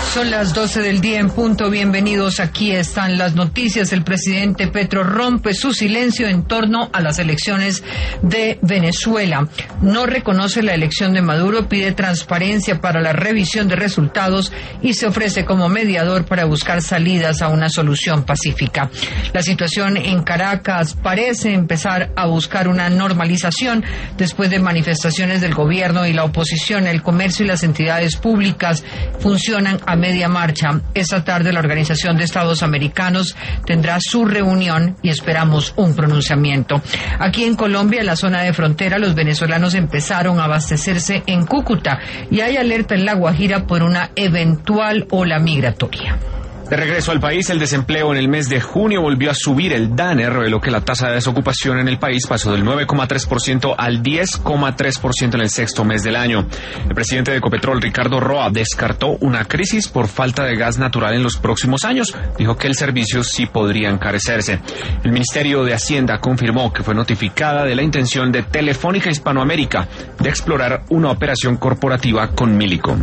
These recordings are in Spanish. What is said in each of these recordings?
Son las 12 del día en punto. Bienvenidos. Aquí están las noticias. El presidente Petro rompe su silencio en torno a las elecciones de Venezuela. No reconoce la elección de Maduro, pide transparencia para la revisión de resultados y se ofrece como mediador para buscar salidas a una solución pacífica. La situación en Caracas parece empezar a buscar una normalización después de manifestaciones del gobierno y la oposición. El comercio y las entidades públicas funcionan a media marcha. Esta tarde la Organización de Estados Americanos tendrá su reunión y esperamos un pronunciamiento. Aquí en Colombia, en la zona de frontera, los venezolanos empezaron a abastecerse en Cúcuta y hay alerta en La Guajira por una eventual ola migratoria. De regreso al país, el desempleo en el mes de junio volvió a subir. El DANE reveló que la tasa de desocupación en el país pasó del 9,3% al 10,3% en el sexto mes del año. El presidente de Ecopetrol, Ricardo Roa, descartó una crisis por falta de gas natural en los próximos años. Dijo que el servicio sí podría encarecerse. El Ministerio de Hacienda confirmó que fue notificada de la intención de Telefónica Hispanoamérica de explorar una operación corporativa con Millicom.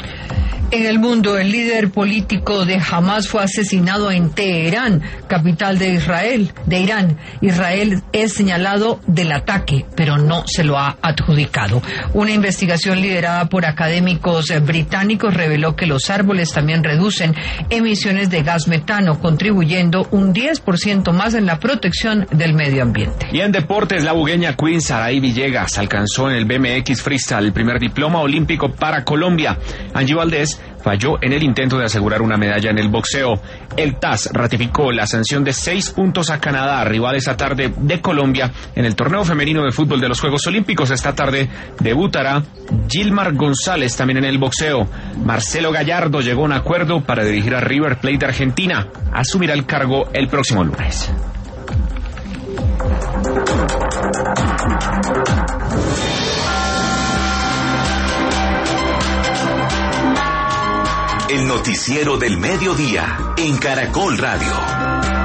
En el mundo, el líder político de Hamás fue asesinado en Teherán, capital de Irán. Israel es señalado del ataque, pero no se lo ha adjudicado. Una investigación liderada por académicos británicos reveló que los árboles también reducen emisiones de gas metano, contribuyendo un 10% más en la protección del medio ambiente. Y en deportes, la bugueña Queen Saray Villegas alcanzó en el BMX Freestyle el primer diploma olímpico para Colombia. Angie Valdés falló en el intento de asegurar una medalla en el boxeo. El TAS ratificó la sanción de 6 puntos a Canadá, rival esta tarde de Colombia, en el torneo femenino de fútbol de los Juegos Olímpicos. Esta tarde debutará Gilmar González también en el boxeo. Marcelo Gallardo llegó a un acuerdo para dirigir a River Plate de Argentina. Asumirá el cargo el próximo lunes. El noticiero del mediodía en Caracol Radio.